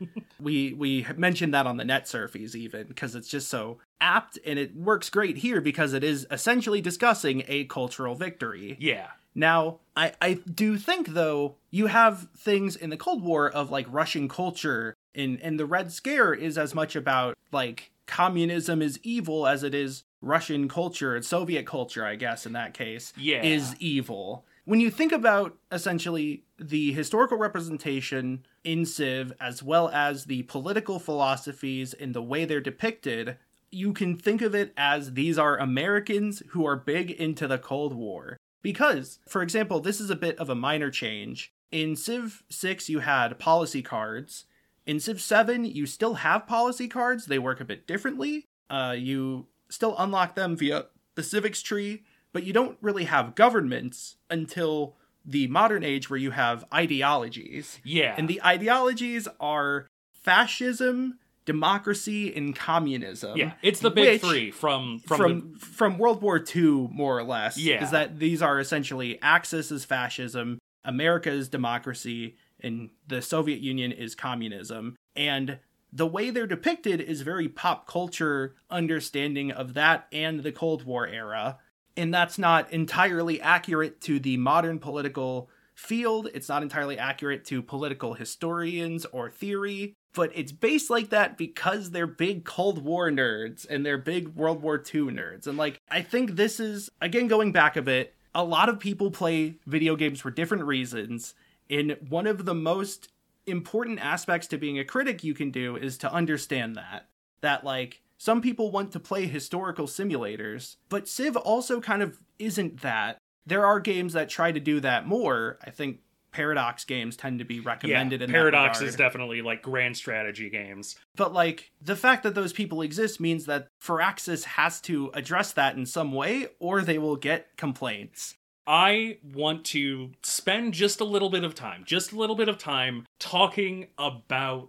we mentioned that on the Net Surfies even, because it's just so apt, and it works great here because it is essentially discussing a cultural victory. Yeah. Now, I do think, though, you have things in the Cold War of, like, Russian culture, and the Red Scare is as much about, like, communism is evil as it is Russian culture and Soviet culture, I guess, in that case, is evil. When you think about, essentially, the historical representation in Civ, as well as the political philosophies and the way they're depicted, you can think of it as these are Americans who are big into the Cold War. Because, for example, this is a bit of a minor change. In Civ 6, you had policy cards. In Civ 7, you still have policy cards. They work a bit differently. You still unlock them via the civics tree, but you don't really have governments until the modern age where you have ideologies. Yeah. And the ideologies are fascism, democracy, and communism. Yeah, it's the big three from World War II, more or less. Yeah. Is that these are essentially Axis is fascism, America is democracy, and the Soviet Union is communism. And the way they're depicted is very pop culture understanding of that and the Cold War era. And that's not entirely accurate to the modern political field. It's not entirely accurate to political historians or theory. But it's based like that because they're big Cold War nerds and they're big World War II nerds. And, like, I think this is, again, going back a bit, a lot of people play video games for different reasons. And one of the most important aspects to being a critic you can do is to understand that like some people want to play historical simulators, but Civ also kind of isn't that. There are games that try to do that more. I think Paradox games tend to be recommended in Paradox that regard. is definitely like grand strategy games. But like the fact that those people exist means that Firaxis has to address that in some way or they will get complaints. I want to spend just a little bit of time talking about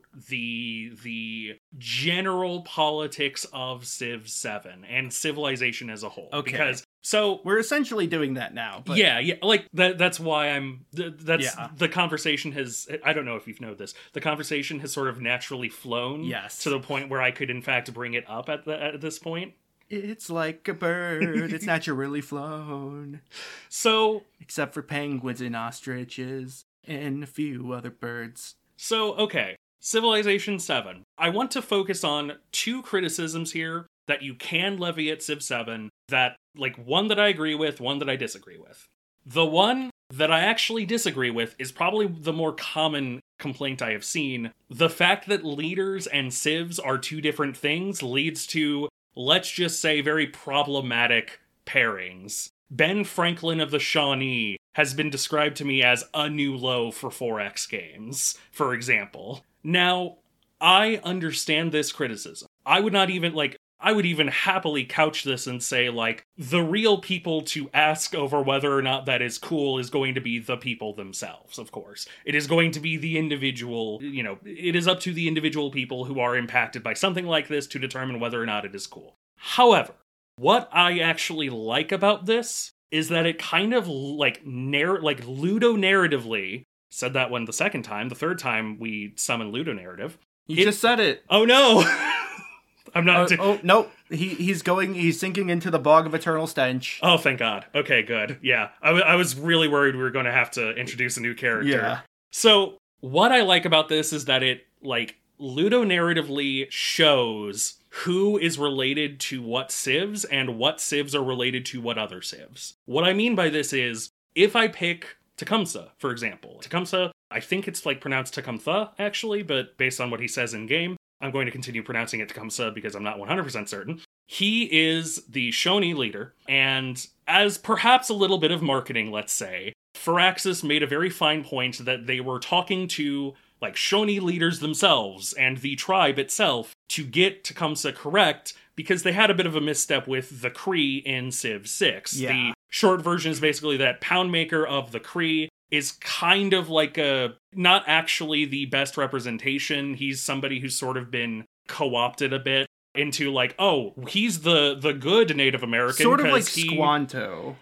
the general politics of Civ 7 and Civilization as a whole. Okay. Because so We're essentially doing that now. But yeah, like that's why the conversation has, I don't know if you've known this, the conversation has sort of naturally flown Yes. to the point where I could in fact bring it up at this point. It's like a bird, it's naturally flown. So Except for penguins and ostriches and a few other birds. okay, Civilization 7. I want to focus on two criticisms here that you can levy at Civ 7 that, like, one that I agree with, one that I disagree with. The one that I actually disagree with is probably the more common complaint I have seen. The fact that leaders and civs are two different things leads to, let's just say, very problematic pairings. Ben Franklin of the Shawnee has been described to me as a new low for 4X games, for example. Now, I understand this criticism. I would even happily couch this and say, like, the real people to ask over whether or not that is cool is going to be the people themselves, of course. It is going to be the individual, it is up to the individual people who are impacted by something like this to determine whether or not it is cool. However, what I actually like about this is that it kind of, ludo-narratively, said that one the second time, the third time we summon ludo-narrative. You just said it. Oh no! I'm not. Nope. He's sinking into the bog of eternal stench. Oh, thank God. Okay, good. Yeah, I was really worried we were going to have to introduce a new character. Yeah. So what I like about this is that it ludo-narratively shows who is related to what civs and what civs are related to what other civs. What I mean by this is, if I pick Tecumseh, for example. Tecumseh, I think it's pronounced Tecumseh, actually, but based on what he says in game, I'm going to continue pronouncing it Tecumseh because I'm not 100% certain. He is the Shawnee leader, and as perhaps a little bit of marketing, let's say, Firaxis made a very fine point that they were talking to Shawnee leaders themselves and the tribe itself to get Tecumseh correct because they had a bit of a misstep with the Cree in Civ 6. Yeah. The short version is basically that Poundmaker of the Cree is kind of not actually the best representation. He's somebody who's sort of been co-opted a bit into he's the good Native American. Sort of like Squanto.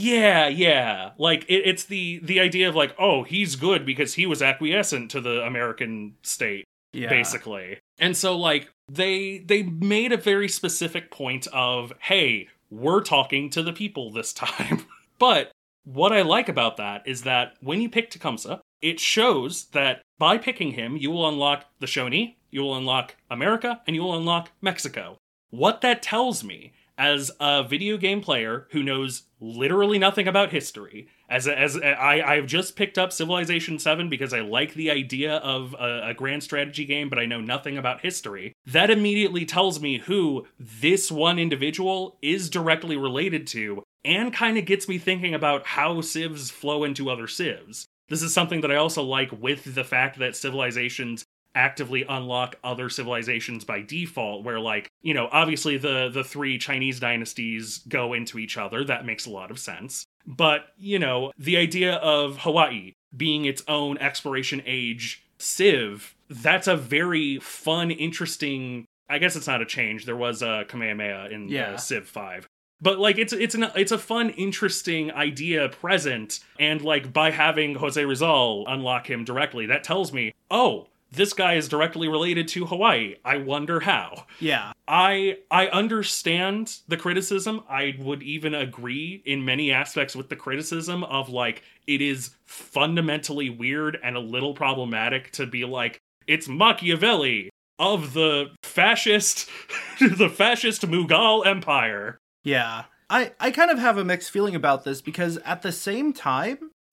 Yeah. It's the idea of he's good because he was acquiescent to the American state, basically. And so they made a very specific point of, hey, we're talking to the people this time. But what I like about that is that when you pick Tecumseh, it shows that by picking him, you will unlock the Shawnee, you will unlock America, and you will unlock Mexico. What that tells me, as a video game player who knows literally nothing about history, I've just picked up Civilization 7 because I like the idea of a grand strategy game, but I know nothing about history. That immediately tells me who this one individual is directly related to, and kind of gets me thinking about how civs flow into other civs. This is something that I also like with the fact that civilizations actively unlock other civilizations by default, where obviously the three Chinese dynasties go into each other. That makes a lot of sense. But, the idea of Hawaii being its own exploration age civ, that's a very fun, interesting, I guess it's not a change. There was a Kamehameha in Civ 5. But it's a fun, interesting idea present, and by having Jose Rizal unlock him directly, that tells me, oh, this guy is directly related to Hawaii. I wonder how. Yeah. I understand the criticism. I would even agree in many aspects with the criticism of it is fundamentally weird and a little problematic to be it's Machiavelli of the fascist Mughal Empire. Yeah. I kind of have a mixed feeling about this because at the same time,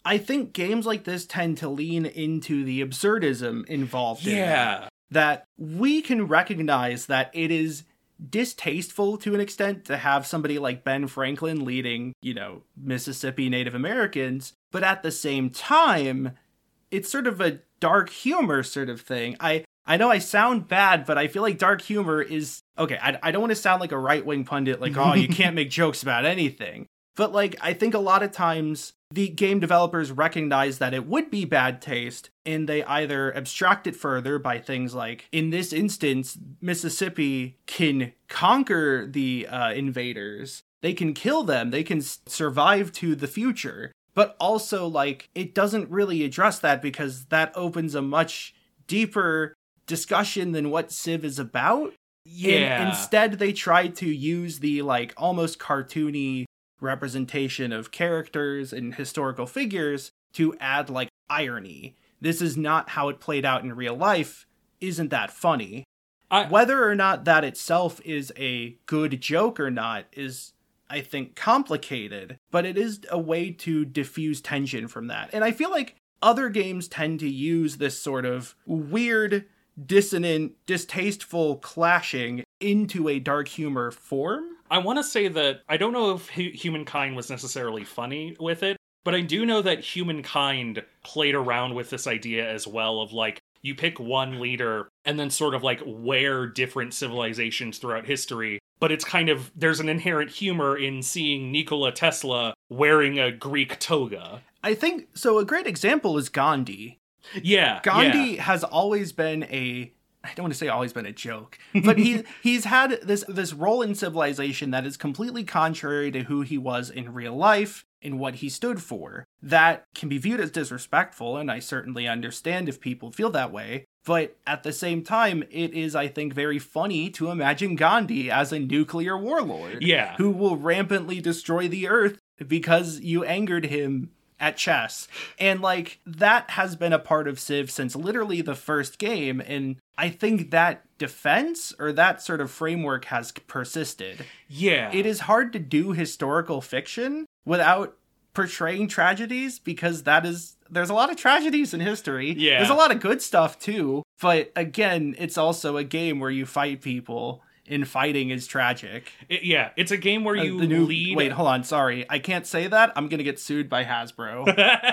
I think games like this tend to lean into the absurdism involved in Yeah. that we can recognize that it is distasteful to an extent to have somebody like Ben Franklin leading, Mississippi Native Americans, but at the same time, it's sort of a dark humor sort of thing. I know I sound bad, but I feel like dark humor is... Okay, I don't want to sound like a right-wing pundit, like, oh, you can't make jokes about anything. But, like, I think a lot of times the game developers recognize that it would be bad taste, and they either abstract it further by things like, in this instance, Mississippi can conquer the invaders. They can kill them. They can survive to the future. But also, like, it doesn't really address that because that opens a much deeper discussion than what Civ is about. Yeah. And instead, they try to use the, like, almost cartoony representation of characters and historical figures to add, like, irony. This is not how it played out in real life. Isn't that funny? Whether or not that itself is a good joke or not is, I think, complicated, but it is a way to diffuse tension from that. And I feel like other games tend to use this sort of weird, dissonant, distasteful clashing into a dark humor form. I want to say that I don't know if Humankind was necessarily funny with it, but I do know that Humankind played around with this idea as well of, like, you pick one leader and then sort of, like, wear different civilizations throughout history. But it's kind of, there's an inherent humor in seeing Nikola Tesla wearing a Greek toga. I think, so a great example is Gandhi. Yeah. Gandhi has always been I don't want to say always been a joke, but he's had this role in civilization that is completely contrary to who he was in real life and what he stood for. That can be viewed as disrespectful, and I certainly understand if people feel that way. But at the same time, it is, I think, very funny to imagine Gandhi as a nuclear warlord. Yeah. Who will rampantly destroy the earth because you angered him at chess. And, like, that has been a part of Civ since literally the first game, and I think that defense, or that sort of framework, has persisted. Yeah. It is hard to do historical fiction without portraying tragedies, because there's a lot of tragedies in history. Yeah. There's a lot of good stuff, too. But, again, it's also a game where you fight people, and fighting is tragic. It's a game where you lead... Wait, hold on, sorry. I can't say that. I'm gonna get sued by Hasbro.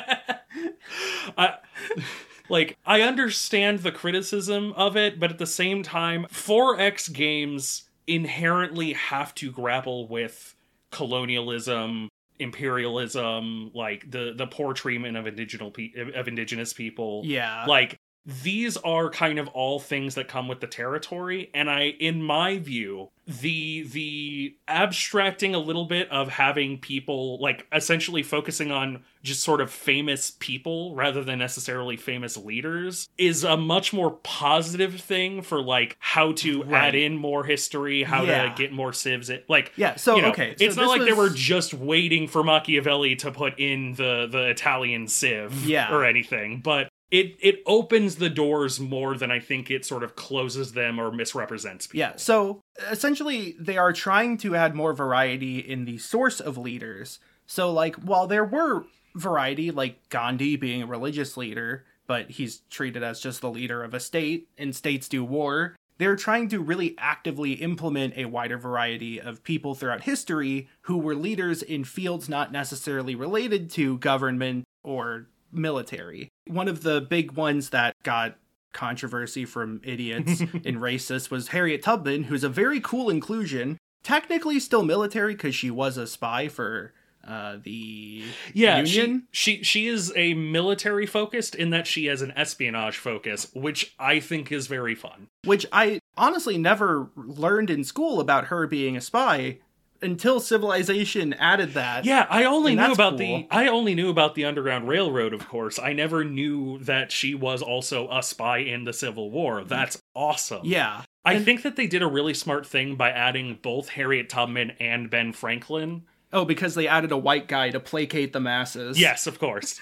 I understand the criticism of it, but at the same time, 4X games inherently have to grapple with colonialism, imperialism, like the poor treatment of indigenous people. Yeah. Like, these are kind of all things that come with the territory, and in my view, the abstracting a little bit of having people, like, essentially focusing on just sort of famous people rather than necessarily famous leaders is a much more positive thing for, like, how to add in more history, how to get more civs. Okay. So it's not like they were just waiting for Machiavelli to put in the Italian civ or anything, but It opens the doors more than I think it sort of closes them or misrepresents people. Yeah, so essentially they are trying to add more variety in the source of leaders. So, like, while there were variety, like Gandhi being a religious leader, but he's treated as just the leader of a state, and states do war, they're trying to really actively implement a wider variety of people throughout history who were leaders in fields not necessarily related to government or military. One of the big ones that got controversy from idiots and racists was Harriet Tubman, who's a very cool inclusion. Technically still military because she was a spy for the Union. She is a military focused in that she has an espionage focus, which I think is very fun. Which I honestly never learned in school about her being a spy until Civilization added that. Yeah, I only knew about cool. the Underground Railroad, of course. I never knew that she was also a spy in the Civil War. That's awesome. Yeah. I think that they did a really smart thing by adding both Harriet Tubman and Ben Franklin. Oh, because they added a white guy to placate the masses. Yes, of course.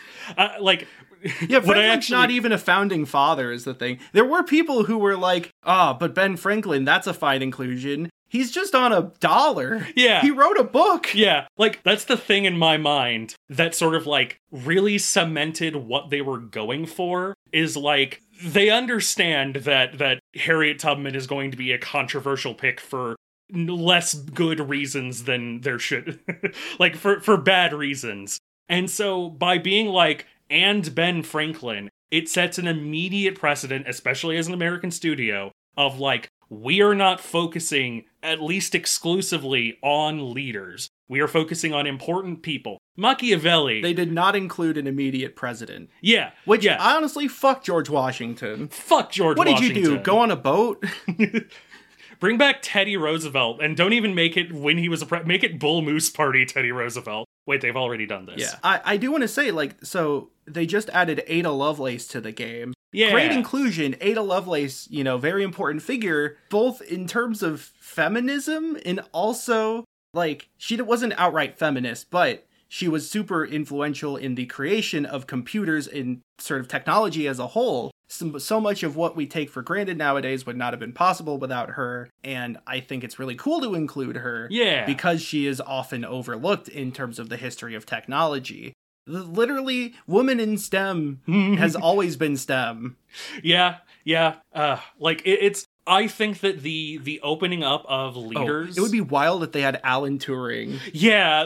Yeah, Franklin's not even a founding father is the thing. There were people who were like, but Ben Franklin, that's a fine inclusion. He's just on $1. Yeah. He wrote a book. Yeah, like, that's the thing in my mind that sort of, like, really cemented what they were going for, is, like, they understand that Harriet Tubman is going to be a controversial pick for less good reasons than there should. Like, for bad reasons. And so, by being like, and Ben Franklin, it sets an immediate precedent, especially as an American studio, of, like, we are not focusing, at least exclusively, on leaders. We are focusing on important people. Machiavelli. They did not include an immediate president. Yeah. Which, yeah. honestly, fuck George Washington. Fuck George Washington. What did you do? Go on a boat? Bring back Teddy Roosevelt, and don't even make it when he was make it Bull Moose Party Teddy Roosevelt. Wait, they've already done this. Yeah. I do want to say, like, so they just added Ada Lovelace to the game. Yeah. Great inclusion. Ada Lovelace, very important figure, both in terms of feminism and also, like, she wasn't outright feminist, but she was super influential in the creation of computers and sort of technology as a whole. So much of what we take for granted nowadays would not have been possible without her, and I think it's really cool to include her. Yeah. Because she is often overlooked in terms of the history of technology. Literally, woman in STEM has always been STEM. Yeah. Like, it's... I think that the opening up of leaders... it would be wild if they had Alan Turing. Yeah,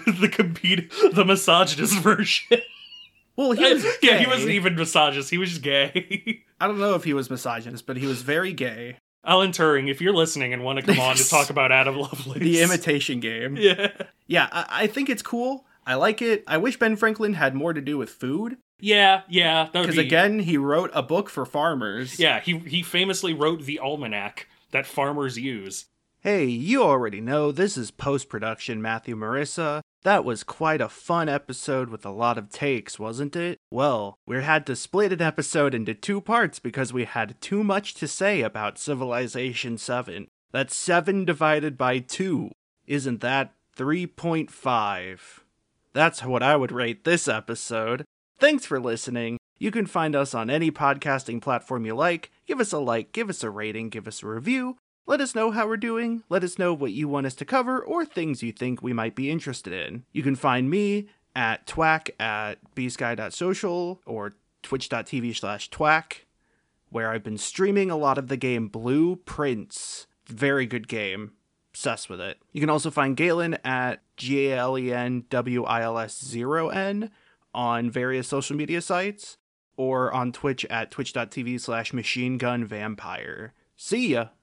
the misogynist version. Well, he was gay. Yeah, he wasn't even misogynist, he was just gay. I don't know if he was misogynist, but he was very gay. Alan Turing, if you're listening and want to come on to talk about Adam Lovelace. The Imitation Game. Yeah. Yeah, I think it's cool. I like it. I wish Ben Franklin had more to do with food. Yeah. Because again, he wrote a book for farmers. Yeah, he famously wrote the almanac that farmers use. Hey, you already know, this is post-production Matthew Marissa. That was quite a fun episode with a lot of takes, wasn't it? Well, we had to split an episode into 2 parts because we had too much to say about Civilization 7. That's 7 divided by 2. Isn't that 3.5? That's what I would rate this episode. Thanks for listening. You can find us on any podcasting platform you like. Give us a like, give us a rating, give us a review. Let us know how we're doing. Let us know what you want us to cover or things you think we might be interested in. You can find me at twack at bsky.social or twitch.tv/twack, where I've been streaming a lot of the game Blue Prince. Very good game. Obsessed with it. You can also find Galen at GALENWILS0N on various social media sites or on Twitch at twitch.tv/machinegunvampire. See ya!